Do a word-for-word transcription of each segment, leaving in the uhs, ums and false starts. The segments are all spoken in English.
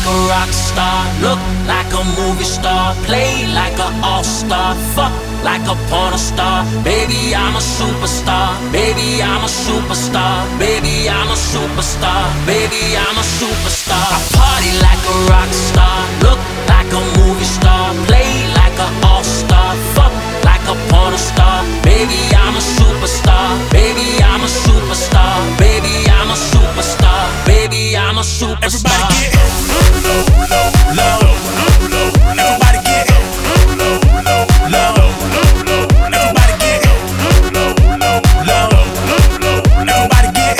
a rock star, look like a movie star, play like an all-star, fuck like a porn star. Baby, I'm a superstar. Baby, I'm a superstar. Baby, I'm a superstar. Baby, I'm a superstar. I party like a rock star, look like a movie star, play like an all-star, fuck like a porn star. Baby, I'm a superstar. Baby, I'm a superstar. Baby, I'm a superstar. Baby, I'm a superstar. Everybody get low, low, low. Everybody get low, low, low. Everybody get low, low, low. Everybody get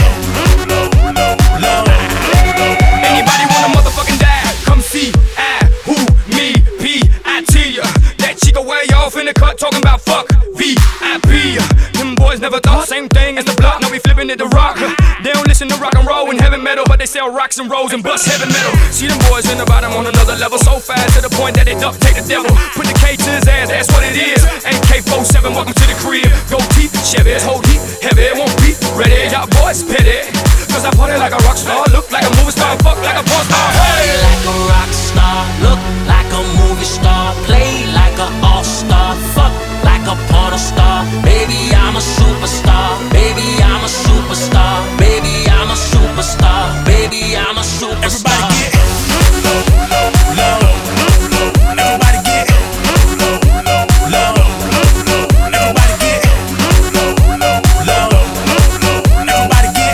low, low. Anybody wanna motherfucking die? Come see I, who, me, P, I T ya. That chica way off in the cut talking about fuck V I P. Them boys never thought same thing as the block. Now we flipping it to rock. They don't listen to rock and roll and heavy metal, but they sell rocks and rolls and bust heavy metal. See them boys in the bottom on another level, so fast to the point that they duct tape the devil. Put the K to his ass, that's what it is. And K forty-seven, welcome to the crib. Go teeth, Chevy, hold heat, heavy, won't be ready. Y'all boys petty, cause I party like a rock star, look like a movie star, fuck like a porn star. Hey! Like a rock star, look like a movie star, play like an all-star, fuck like a porn star. Baby, I'm a superstar. Baby, I'm a superstar. Baby, I'm a superstar. Baby, I'm a superstar. Everybody get low, low, low. Everybody get low, low, low. Everybody get low, low, low. Everybody get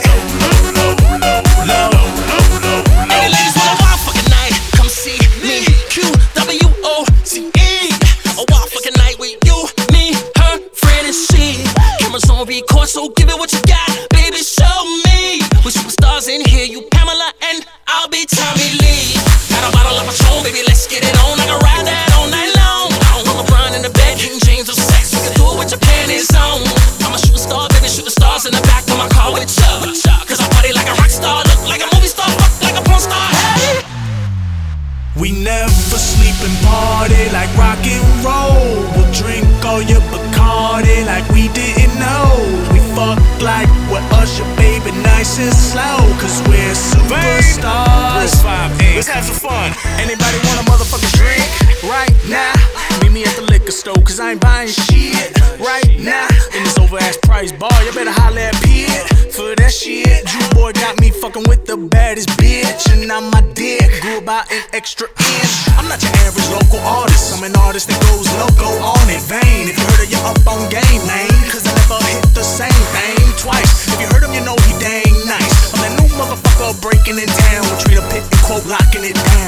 low, low. Any ladies want a wild fucking night? Come see me. Q W O C E. A wild fucking night with you, me, her, friend, and she. Cameras on record, so give it what you got. Baby, show me. We superstars in here, you Pamela and I'll be Tommy Lee. Got a bottle of Patron, baby, let's get it on. I can ride that all night long. I don't wanna run in the bed, King James of sex. You can do it with your panties on. I'm a shooting star, baby, shooting stars in the back of my car with Chuck. Cause I party like a rock star, look like a movie star, fuck like a porn star, hey! We never sleep and party like rock and roll. We'll drink all your Bacardi like we didn't know. We fuck like we're Usher, baby, nice and slow. Cause we're superstars. Let's have some fun. Anybody want a motherfucking drink right now? Meet me at the liquor store, cause I ain't buying shit right now. In this over-ass price bar, you better holler at Pete for that shit. Drew boy got me fucking with the baddest bitch, and I'm my dick grew about an extra inch. I'm not your average local artist, I'm an artist that goes loco on it vain. If you heard of you up on game, man, cause I never hit the same thing twice. If you heard him, you know he dang nice. I'm that new motherfucker breaking it down with Trina Pitt and Quote locking it down.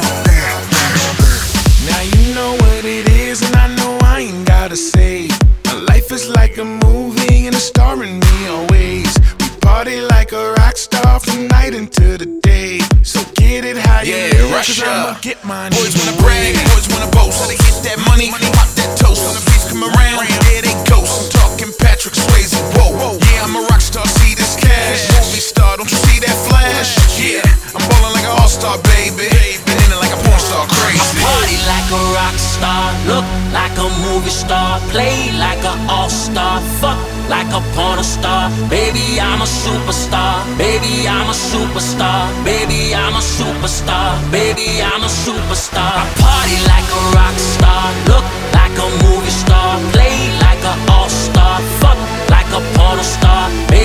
Now you know what it is, and I know I ain't gotta say. My life is like a movie and it's starring me always. We party like a rock star from night into the day. So get it how you yeah, live, rush cause I'ma up. get mine. Boys wanna brag, boys wanna boast. Gotta get that money, pop that toast. When the beats come around, yeah, they ghost. I'm talking Patrick Swayze, whoa. Yeah, I'm a rock star, see this cash. Movie star, don't you see that flash? Yeah, I'm ballin' like an all-star, baby. And in it like a porn star, crazy. I party like a rock star, look like a movie star, play like an all-star, fuck like a porn star. Baby, I'm a superstar. Baby, I'm a superstar. Baby, I'm a superstar. Baby, I'm a superstar. I party like a rock star, look like a movie star, play like an all-star, fuck like a porn star.